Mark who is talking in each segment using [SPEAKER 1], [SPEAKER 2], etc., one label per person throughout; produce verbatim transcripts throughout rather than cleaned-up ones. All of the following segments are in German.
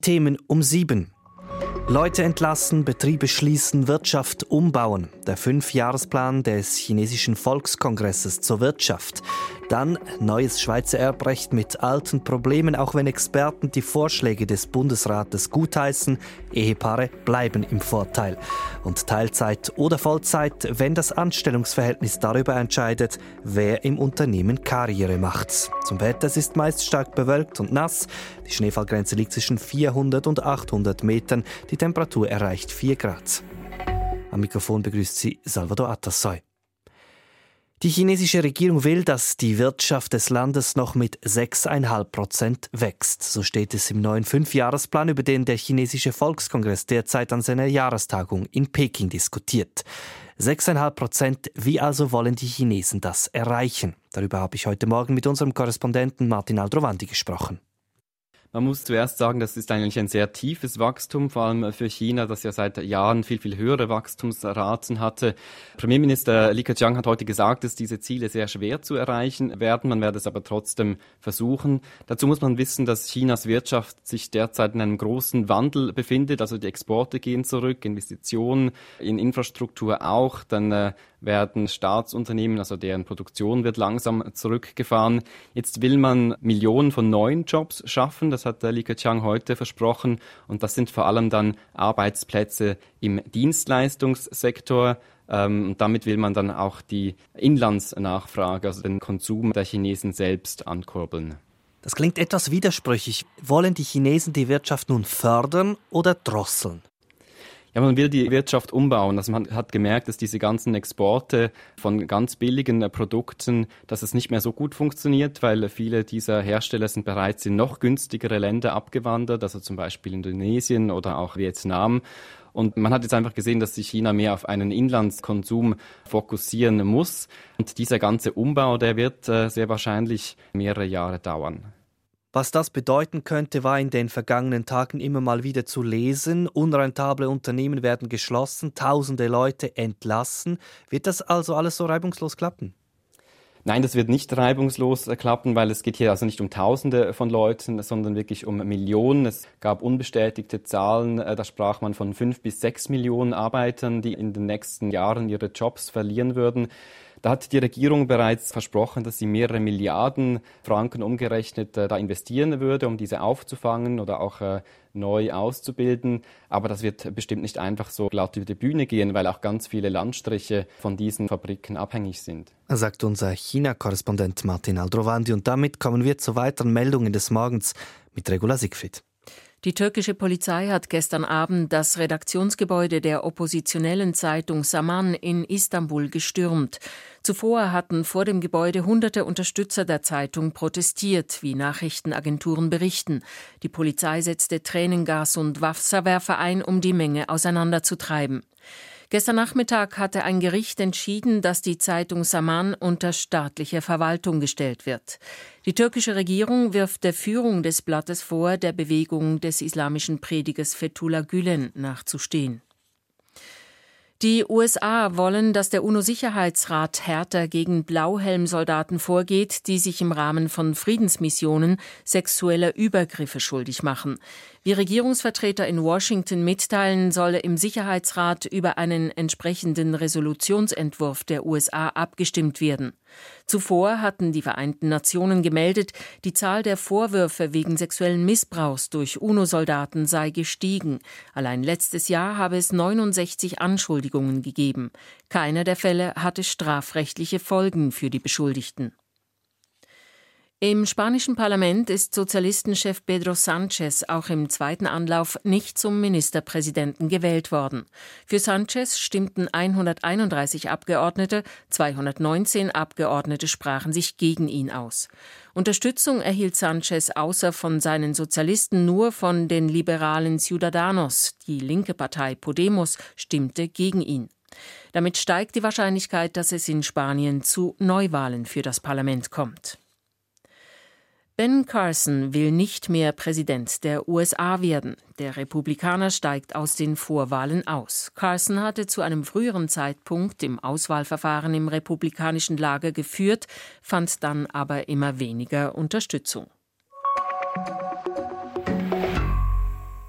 [SPEAKER 1] Themen um sieben. Leute entlassen, Betriebe schließen, Wirtschaft umbauen. Der Fünfjahresplan des chinesischen Volkskongresses zur Wirtschaft. Dann neues Schweizer Erbrecht mit alten Problemen, auch wenn Experten die Vorschläge des Bundesrates gutheißen. Ehepaare bleiben im Vorteil. Und Teilzeit oder Vollzeit, wenn das Anstellungsverhältnis darüber entscheidet, wer im Unternehmen Karriere macht. Zum Wetter, es ist meist stark bewölkt und nass. Die Schneefallgrenze liegt zwischen vierhundert und achthundert Metern. Die Temperatur erreicht vier Grad. Am Mikrofon begrüßt sie Salvador Atassoy. Die chinesische Regierung will, dass die Wirtschaft des Landes noch mit sechs Komma fünf Prozent wächst. So steht es im neuen Fünfjahresplan, über den der chinesische Volkskongress derzeit an seiner Jahrestagung in Peking diskutiert. sechs Komma fünf Prozent, wie also wollen die Chinesen das erreichen? Darüber habe ich heute Morgen mit unserem Korrespondenten Martin Aldrovandi gesprochen.
[SPEAKER 2] Man muss zuerst sagen, das ist eigentlich ein sehr tiefes Wachstum, vor allem für China, das ja seit Jahren viel, viel höhere Wachstumsraten hatte. Premierminister Li Keqiang hat heute gesagt, dass diese Ziele sehr schwer zu erreichen werden. Man werde es aber trotzdem versuchen. Dazu muss man wissen, dass Chinas Wirtschaft sich derzeit in einem großen Wandel befindet. Also die Exporte gehen zurück, Investitionen in Infrastruktur auch. Dann äh, werden Staatsunternehmen, also deren Produktion wird langsam zurückgefahren. Jetzt will man Millionen von neuen Jobs schaffen. Das hat Li Keqiang heute versprochen. Und das sind vor allem dann Arbeitsplätze im Dienstleistungssektor. Ähm, und damit will man dann auch die Inlandsnachfrage, also den Konsum der Chinesen selbst ankurbeln.
[SPEAKER 1] Das klingt etwas widersprüchlich. Wollen die Chinesen die Wirtschaft nun fördern oder drosseln?
[SPEAKER 2] Ja, man will die Wirtschaft umbauen. Also man hat gemerkt, dass diese ganzen Exporte von ganz billigen Produkten, dass es nicht mehr so gut funktioniert, weil viele dieser Hersteller sind bereits in noch günstigere Länder abgewandert, also zum Beispiel Indonesien oder auch Vietnam. Und man hat jetzt einfach gesehen, dass sich China mehr auf einen Inlandskonsum fokussieren muss. Und dieser ganze Umbau, der wird äh, sehr wahrscheinlich mehrere Jahre dauern.
[SPEAKER 1] Was das bedeuten könnte, war in den vergangenen Tagen immer mal wieder zu lesen. Unrentable Unternehmen werden geschlossen, tausende Leute entlassen. Wird das also alles so reibungslos klappen?
[SPEAKER 2] Nein, das wird nicht reibungslos klappen, weil es geht hier also nicht um Tausende von Leuten, sondern wirklich um Millionen. Es gab unbestätigte Zahlen, da sprach man von fünf bis sechs Millionen Arbeitern, die in den nächsten Jahren ihre Jobs verlieren würden. Da hat die Regierung bereits versprochen, dass sie mehrere Milliarden Franken umgerechnet äh, da investieren würde, um diese aufzufangen oder auch äh, neu auszubilden. Aber das wird bestimmt nicht einfach so glatt über die Bühne gehen, weil auch ganz viele Landstriche von diesen Fabriken abhängig sind.
[SPEAKER 1] Sagt unser China-Korrespondent Martin Aldrovandi. Und damit kommen wir zu weiteren Meldungen des Morgens mit Regula Siegfried.
[SPEAKER 3] Die türkische Polizei hat gestern Abend das Redaktionsgebäude der oppositionellen Zeitung Zaman in Istanbul gestürmt. Zuvor hatten vor dem Gebäude hunderte Unterstützer der Zeitung protestiert, wie Nachrichtenagenturen berichten. Die Polizei setzte Tränengas und Wasserwerfer ein, um die Menge auseinanderzutreiben. Gestern Nachmittag hatte ein Gericht entschieden, dass die Zeitung Zaman unter staatliche Verwaltung gestellt wird. Die türkische Regierung wirft der Führung des Blattes vor, der Bewegung des islamischen Predigers Fethullah Gülen nachzustehen. Die U S A wollen, dass der UNO-Sicherheitsrat härter gegen Blauhelmsoldaten vorgeht, die sich im Rahmen von Friedensmissionen sexueller Übergriffe schuldig machen. Wie Regierungsvertreter in Washington mitteilen, solle im Sicherheitsrat über einen entsprechenden Resolutionsentwurf der U S A abgestimmt werden. Zuvor hatten die Vereinten Nationen gemeldet, die Zahl der Vorwürfe wegen sexuellen Missbrauchs durch UNO-Soldaten sei gestiegen. Allein letztes Jahr habe es neunundsechzig Anschuldigungen gegeben. Keiner der Fälle hatte strafrechtliche Folgen für die Beschuldigten. Im spanischen Parlament ist Sozialistenchef Pedro Sánchez auch im zweiten Anlauf nicht zum Ministerpräsidenten gewählt worden. Für Sánchez stimmten hunderteinunddreißig Abgeordnete, zweihundertneunzehn Abgeordnete sprachen sich gegen ihn aus. Unterstützung erhielt Sánchez außer von seinen Sozialisten nur von den liberalen Ciudadanos. Die linke Partei Podemos stimmte gegen ihn. Damit steigt die Wahrscheinlichkeit, dass es in Spanien zu Neuwahlen für das Parlament kommt. Ben Carson will nicht mehr Präsident der U S A werden. Der Republikaner steigt aus den Vorwahlen aus. Carson hatte zu einem früheren Zeitpunkt im Auswahlverfahren im republikanischen Lager geführt, fand dann aber immer weniger Unterstützung.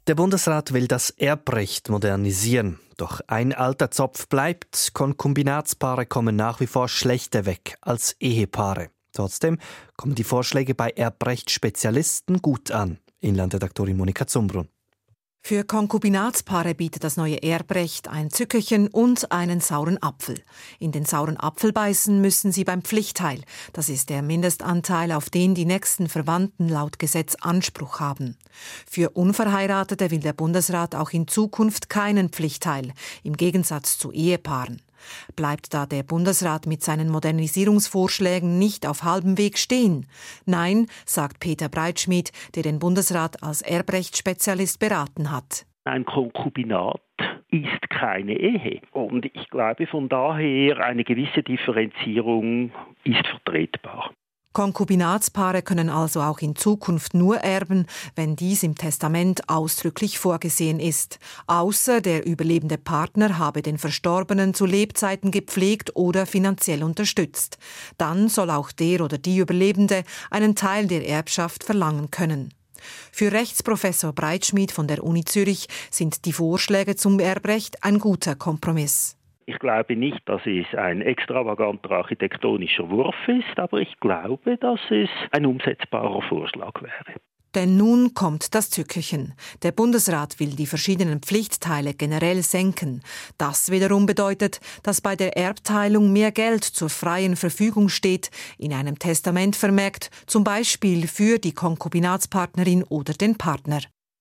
[SPEAKER 1] Der Bundesrat will das Erbrecht modernisieren. Doch ein alter Zopf bleibt. Konkubinatspaare kommen nach wie vor schlechter weg als Ehepaare. Trotzdem kommen die Vorschläge bei Erbrechtsspezialisten gut an. Inlandredaktorin Monika Zumbrunn.
[SPEAKER 4] Für Konkubinatspaare bietet das neue Erbrecht ein Zückerchen und einen sauren Apfel. In den sauren Apfel beißen müssen sie beim Pflichtteil. Das ist der Mindestanteil, auf den die nächsten Verwandten laut Gesetz Anspruch haben. Für Unverheiratete will der Bundesrat auch in Zukunft keinen Pflichtteil, im Gegensatz zu Ehepaaren. Bleibt da der Bundesrat mit seinen Modernisierungsvorschlägen nicht auf halbem Weg stehen? Nein, sagt Peter Breitschmidt, der den Bundesrat als Erbrechtsspezialist beraten hat.
[SPEAKER 5] Ein Konkubinat ist keine Ehe. Und ich glaube, von daher eine gewisse Differenzierung ist vertretbar.
[SPEAKER 4] Konkubinatspaare können also auch in Zukunft nur erben, wenn dies im Testament ausdrücklich vorgesehen ist. Außer der überlebende Partner habe den Verstorbenen zu Lebzeiten gepflegt oder finanziell unterstützt. Dann soll auch der oder die Überlebende einen Teil der Erbschaft verlangen können. Für Rechtsprofessor Breitschmidt von der Uni Zürich sind die Vorschläge zum Erbrecht ein guter Kompromiss.
[SPEAKER 5] Ich glaube nicht, dass es ein extravaganter architektonischer Wurf ist, aber ich glaube, dass es ein umsetzbarer Vorschlag wäre.
[SPEAKER 4] Denn nun kommt das Zückerchen. Der Bundesrat will die verschiedenen Pflichtteile generell senken. Das wiederum bedeutet, dass bei der Erbteilung mehr Geld zur freien Verfügung steht, in einem Testament vermerkt, zum Beispiel für die Konkubinatspartnerin oder den Partner.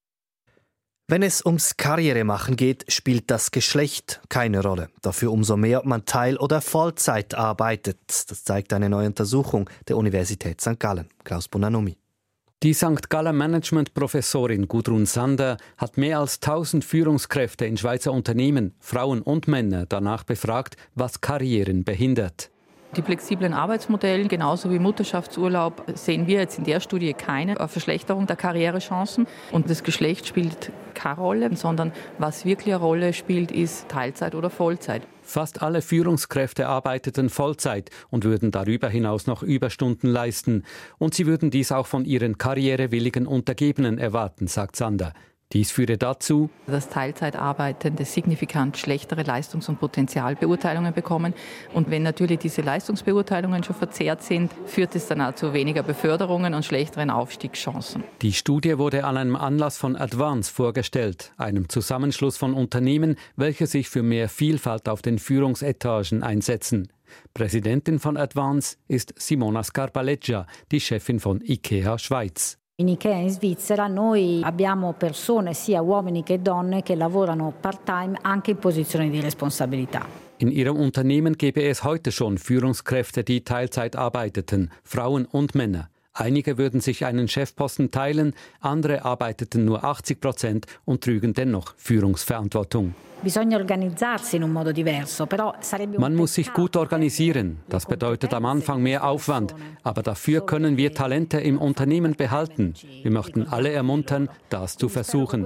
[SPEAKER 1] Wenn es ums Karrieremachen geht, spielt das Geschlecht keine Rolle. Dafür umso mehr, ob man Teil- oder Vollzeit arbeitet. Das zeigt eine neue Untersuchung der Universität Sankt Gallen. Klaus Bonanomi.
[SPEAKER 6] Die Sankt Galler Management-Professorin Gudrun Sander hat mehr als tausend Führungskräfte in Schweizer Unternehmen, Frauen und Männer, danach befragt, was Karrieren behindert.
[SPEAKER 7] Die flexiblen Arbeitsmodelle, genauso wie Mutterschaftsurlaub, sehen wir jetzt in der Studie keine Verschlechterung der Karrierechancen. Und das Geschlecht spielt keine Rolle, sondern was wirklich eine Rolle spielt, ist Teilzeit oder Vollzeit.
[SPEAKER 6] Fast alle Führungskräfte arbeiteten Vollzeit und würden darüber hinaus noch Überstunden leisten. Und sie würden dies auch von ihren karrierewilligen Untergebenen erwarten, sagt Sander. Dies führe dazu,
[SPEAKER 7] dass Teilzeitarbeitende signifikant schlechtere Leistungs- und Potenzialbeurteilungen bekommen. Und wenn natürlich diese Leistungsbeurteilungen schon verzerrt sind, führt es dann auch zu weniger Beförderungen und schlechteren Aufstiegschancen.
[SPEAKER 6] Die Studie wurde an einem Anlass von Advance vorgestellt, einem Zusammenschluss von Unternehmen, welche sich für mehr Vielfalt auf den Führungsetagen einsetzen. Präsidentin von Advance ist Simona Scarpaleggia, die Chefin von IKEA Schweiz.
[SPEAKER 8] In IKEA in Svizzera noi abbiamo persone, sia uomini che donne, che lavorano part-time anche in posizioni di responsabilità.
[SPEAKER 6] In ihrem Unternehmen gebe es heute schon Führungskräfte, die Teilzeit arbeiteten, Frauen und Männer. Einige würden sich einen Chefposten teilen, andere arbeiteten nur achtzig Prozent und trügen dennoch Führungsverantwortung. Man muss sich gut organisieren. Das bedeutet am Anfang mehr Aufwand. Aber dafür können wir Talente im Unternehmen behalten. Wir möchten alle ermuntern, das zu versuchen.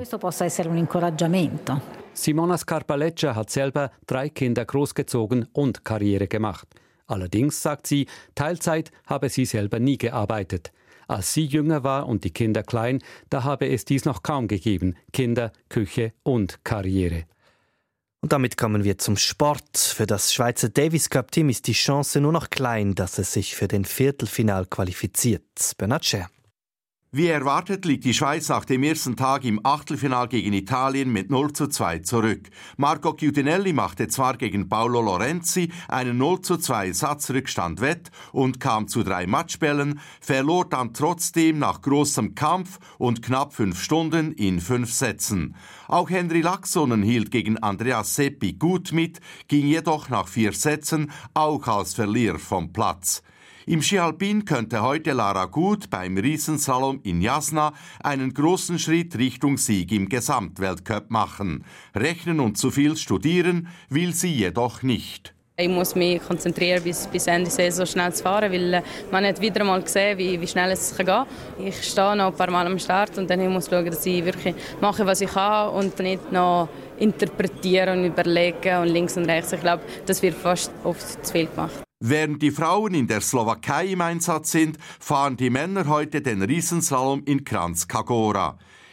[SPEAKER 6] Simona Scarpaleggia hat selber drei Kinder großgezogen und Karriere gemacht. Allerdings, sagt sie, Teilzeit habe sie selber nie gearbeitet. Als sie jünger war und die Kinder klein, da habe es dies noch kaum gegeben. Kinder, Küche und Karriere.
[SPEAKER 1] Und damit kommen wir zum Sport. Für das Schweizer Davis Cup Team ist die Chance nur noch klein, dass es sich für den Viertelfinal qualifiziert. Bernhard Scher.
[SPEAKER 9] Wie erwartet liegt die Schweiz nach dem ersten Tag im Achtelfinal gegen Italien mit null zu zwei zurück. Marco Chiutinelli machte zwar gegen Paolo Lorenzi einen null zu zwei Satzrückstand wett und kam zu drei Matchbällen, verlor dann trotzdem nach großem Kampf und knapp fünf Stunden in fünf Sätzen. Auch Henri Laaksonen hielt gegen Andreas Seppi gut mit, ging jedoch nach vier Sätzen auch als Verlierer vom Platz. Im Ski Alpin könnte heute Lara Gut beim Riesenslalom in Jasna einen großen Schritt Richtung Sieg im Gesamtweltcup machen. Rechnen und zu viel studieren will sie jedoch nicht.
[SPEAKER 10] Ich muss mich konzentrieren, bis, bis Ende Saison schnell zu fahren, weil man hat wieder mal gesehen, wie, wie schnell es kann gehen. Ich stehe noch ein paar Mal am Start und dann muss ich schauen, dass ich wirklich mache, was ich kann und nicht noch interpretieren und überlegen und links und rechts. Ich glaube, das wird fast oft zu viel gemacht.
[SPEAKER 9] Während die Frauen in der Slowakei im Einsatz sind, fahren die Männer heute den Riesenslalom in Kranjska Gora.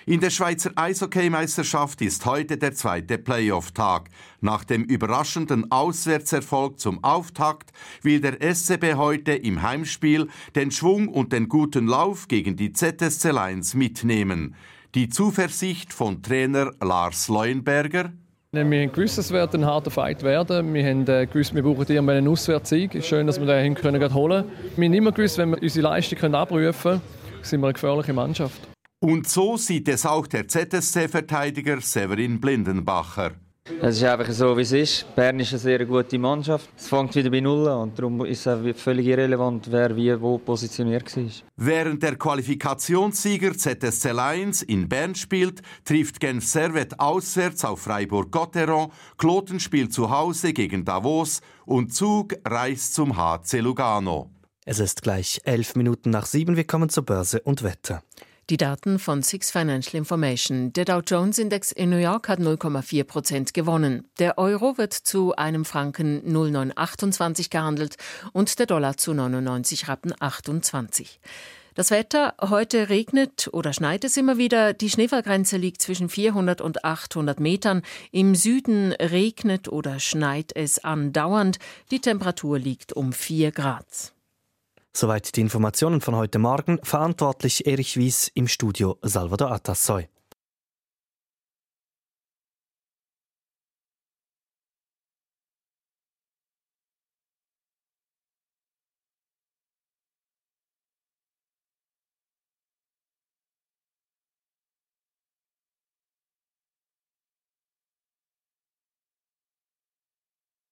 [SPEAKER 9] In der Schweizer Eishockeymeisterschaft ist heute der zweite Playoff-Tag. Nach dem überraschenden Auswärtserfolg zum Auftakt will der S C B heute im Heimspiel den Schwung und den guten Lauf gegen die Z S C Lions mitnehmen. Die Zuversicht von Trainer Lars Leuenberger:
[SPEAKER 11] Wir haben gewusst, es wird ein harter Fight werden. Wir haben gewusst, wir brauchen irgendwann einen Auswärtssieg. Es ist schön, dass wir den holen können. Wir haben immer gewusst, wenn wir unsere Leistung abrufen können, sind wir eine gefährliche Mannschaft.
[SPEAKER 9] Und so sieht es auch der Z S C-Verteidiger Severin Blindenbacher.
[SPEAKER 12] Es ist einfach so, wie es ist. Bern ist eine sehr gute Mannschaft. Es fängt wieder bei Null an und darum ist es völlig irrelevant, wer wie wo positioniert war.
[SPEAKER 9] Während der Qualifikationssieger Z S C Lions in Bern spielt, trifft Genf Servette auswärts auf Freiburg-Gotteron, Kloten spielt zu Hause gegen Davos und Zug reist zum H C Lugano.
[SPEAKER 1] Es ist gleich elf Minuten nach sieben. Wir kommen zur Börse und Wetter.
[SPEAKER 3] Die Daten von Six Financial Information. Der Dow Jones Index in New York hat null Komma vier Prozent gewonnen. Der Euro wird zu einem Franken null Komma neun achtundzwanzig gehandelt und der Dollar zu neunundneunzig Rappen achtundzwanzig. Das Wetter: Heute regnet oder schneit es immer wieder. Die Schneefallgrenze liegt zwischen vierhundert und achthundert Metern. Im Süden regnet oder schneit es andauernd. Die Temperatur liegt um vier Grad.
[SPEAKER 1] Soweit die Informationen von heute Morgen. Verantwortlich Erich Wies, im Studio Salvador Atassoy.